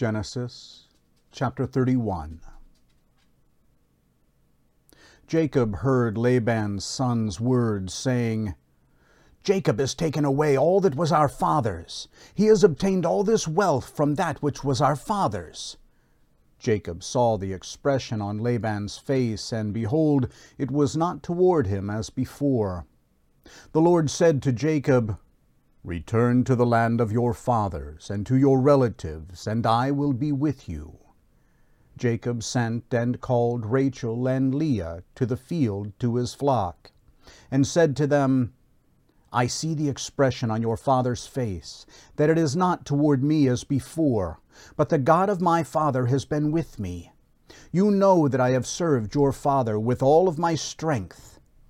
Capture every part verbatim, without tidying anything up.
Genesis chapter thirty-one. Jacob heard Laban's son's words, saying, Jacob has taken away all that was our father's. He has obtained all this wealth from that which was our father's. Jacob saw the expression on Laban's face, and behold, it was not toward him as before. The Lord said to Jacob, Return to the land of your fathers and to your relatives, and I will be with you. Jacob sent and called Rachel and Leah to the field to his flock, and said to them, I see the expression on your father's face, that it is not toward me as before, but the God of my father has been with me. You know that I have served your father with all of my strength.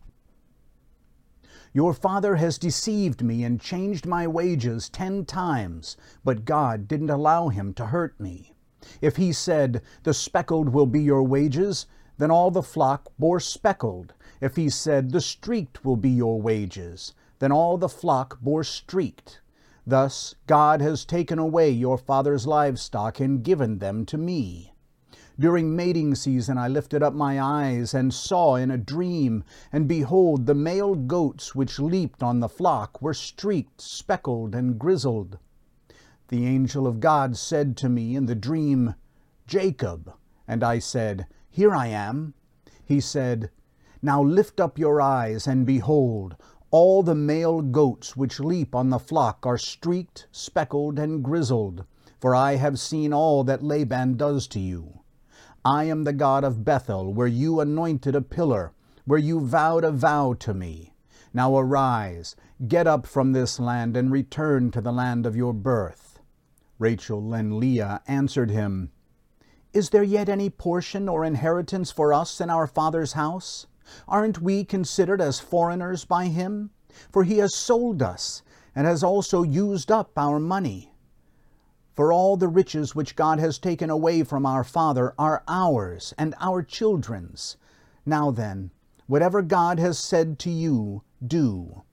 Your father has deceived me and changed my wages ten times, but God didn't allow him to hurt me. If he said, The speckled will be your wages, then all the flock bore speckled. If he said, The streaked will be your wages, then all the flock bore streaked. Thus God has taken away your father's livestock and given them to me. During mating season I lifted up my eyes and saw in a dream, and behold, the male goats which leaped on the flock were streaked, speckled, and grizzled. The angel of God said to me in the dream, Jacob. And I said, Here I am. He said, Now lift up your eyes, and behold, all the male goats which leap on the flock are streaked, speckled, and grizzled, for I have seen all that Laban does to you. I am the God of Bethel, where you anointed a pillar, where you vowed a vow to me. Now arise, get up from this land, and return to the land of your birth. Rachel and Leah answered him, Is there yet any portion or inheritance for us in our father's house? Aren't we considered as foreigners by him? For he has sold us, and has also used up our money. For all the riches which God has taken away from our father are ours and our children's. Now then, whatever God has said to you, do.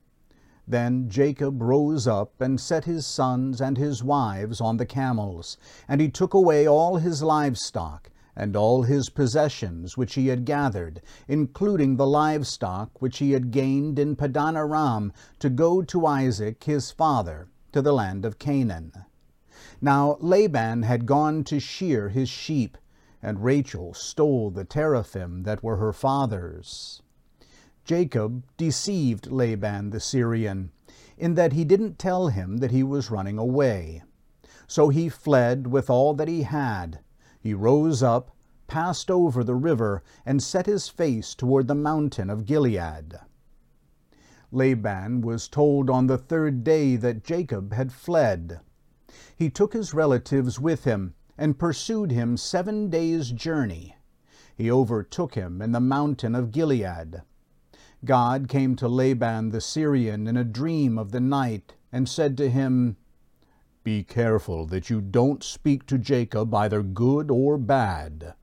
Then Jacob rose up and set his sons and his wives on the camels, and he took away all his livestock and all his possessions which he had gathered, including the livestock which he had gained in Paddan Aram, to go to Isaac his father, to the land of Canaan. Now Laban had gone to shear his sheep, and Rachel stole the teraphim that were her father's. Jacob deceived Laban the Syrian, in that he didn't tell him that he was running away. So he fled with all that he had. He rose up, passed over the river, and set his face toward the mountain of Gilead. Laban was told on the third day that Jacob had fled. He took his relatives with him, and pursued him seven days' journey. He overtook him in the mountain of Gilead. God came to Laban the Syrian in a dream of the night, and said to him, Be careful that you don't speak to Jacob either good or bad.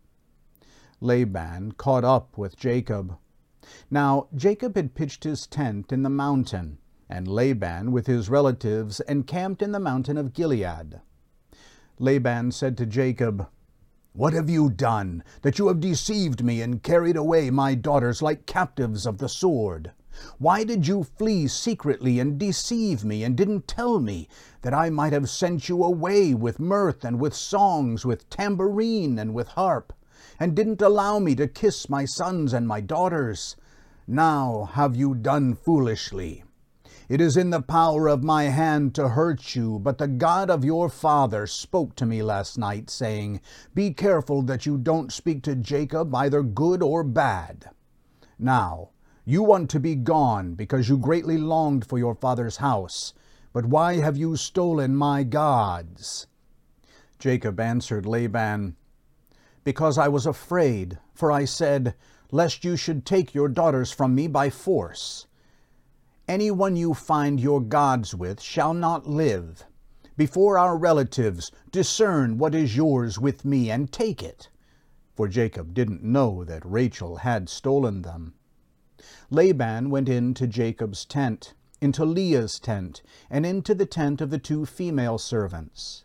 Laban caught up with Jacob. Now Jacob had pitched his tent in the mountain, and Laban with his relatives encamped in the mountain of Gilead. Laban said to Jacob, What have you done, that you have deceived me and carried away my daughters like captives of the sword? Why did you flee secretly and deceive me, and didn't tell me, that I might have sent you away with mirth and with songs, with tambourine and with harp, and didn't allow me to kiss my sons and my daughters? Now have you done foolishly. It is in the power of my hand to hurt you, but the God of your father spoke to me last night, saying, Be careful that you don't speak to Jacob either good or bad. Now, you want to be gone, because you greatly longed for your father's house. But why have you stolen my gods? Jacob answered Laban, Because I was afraid, for I said, Lest you should take your daughters from me by force. Anyone you find your gods with shall not live. Before our relatives, discern what is yours with me, and take it. For Jacob didn't know that Rachel had stolen them. Laban went into Jacob's tent, into Leah's tent, and into the tent of the two female servants.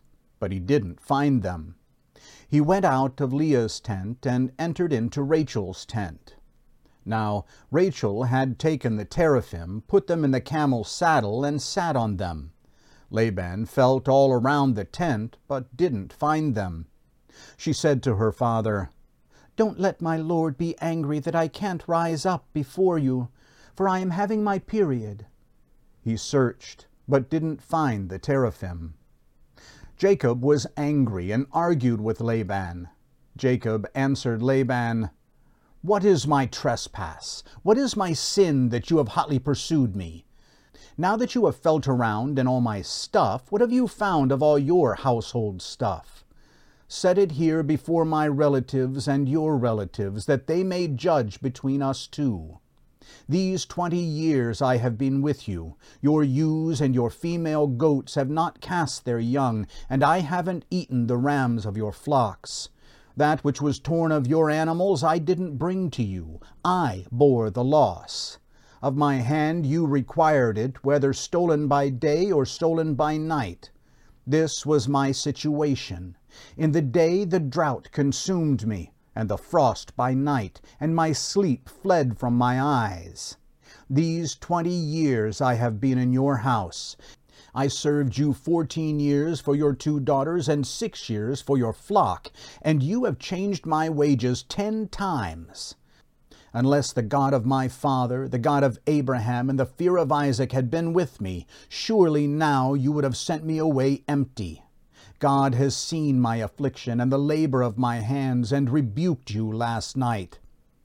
but he didn't find them. He went out of Leah's tent and entered into Rachel's tent. Now Rachel had taken the teraphim, put them in the camel's saddle, and sat on them. Laban felt all around the tent, but didn't find them. She said to her father, "Don't let my lord be angry that I can't rise up before you, for I am having my period." He searched, but didn't find the teraphim. Jacob was angry and argued with Laban. Jacob answered Laban, "What is my trespass? What is my sin that you have hotly pursued me? Now that you have felt around in all my stuff, what have you found of all your household stuff? Set it here before my relatives and your relatives, that they may judge between us two. These twenty years I have been with you. Your ewes and your female goats have not cast their young, and I haven't eaten the rams of your flocks. That which was torn of your animals I didn't bring to you. I bore the loss. Of my hand you required it, whether stolen by day or stolen by night. This was my situation. In the day the drought consumed me, and the frost by night, and my sleep fled from my eyes. These twenty years I have been in your house. I served you fourteen years for your two daughters and six years for your flock, and you have changed my wages ten times. Unless the God of my father, the God of Abraham, and the fear of Isaac had been with me, surely now you would have sent me away empty. God has seen my affliction and the labor of my hands, and rebuked you last night."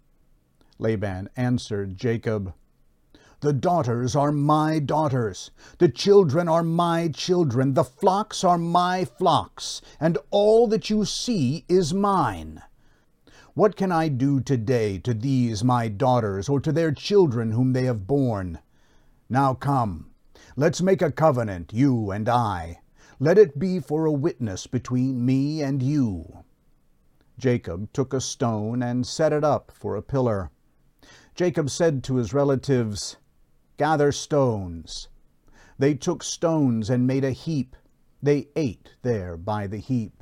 Laban answered Jacob, "The daughters are my daughters, the children are my children, the flocks are my flocks, and all that you see is mine. What can I do today to these my daughters, or to their children whom they have borne? Now come, let's make a covenant, you and I. Let it be for a witness between me and you." Jacob took a stone and set it up for a pillar. Jacob said to his relatives, "Gather stones." They took stones and made a heap. They ate there by the heap.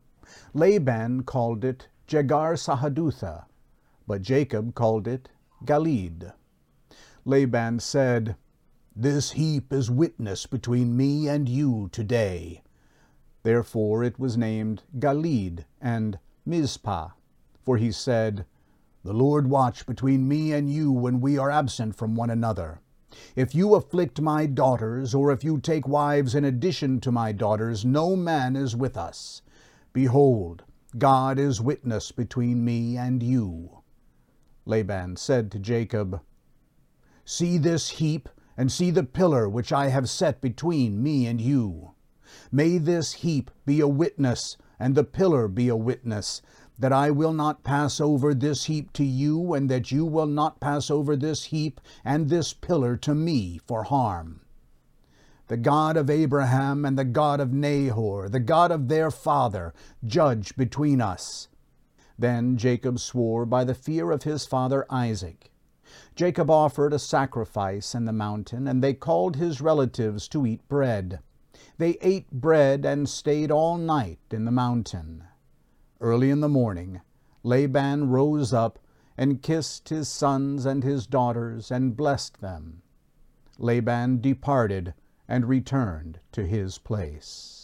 Laban called it Jegar-Sahadutha, but Jacob called it Galeed. Laban said, "This heap is witness between me and you today." Therefore it was named Galeed and Mizpah, for he said, "The Lord watch between me and you when we are absent from one another. If you afflict my daughters, or if you take wives in addition to my daughters, no man is with us. Behold, God is witness between me and you." Laban said to Jacob, "See this heap, and see the pillar which I have set between me and you. May this heap be a witness, and the pillar be a witness, that I will not pass over this heap to you, and that you will not pass over this heap and this pillar to me for harm. The God of Abraham and the God of Nahor, the God of their father, judge between us." Then Jacob swore by the fear of his father Isaac. Jacob offered a sacrifice in the mountain, and they called his relatives to eat bread. They ate bread and stayed all night in the mountain. Early in the morning, Laban rose up and kissed his sons and his daughters and blessed them. Laban departed and returned to his place.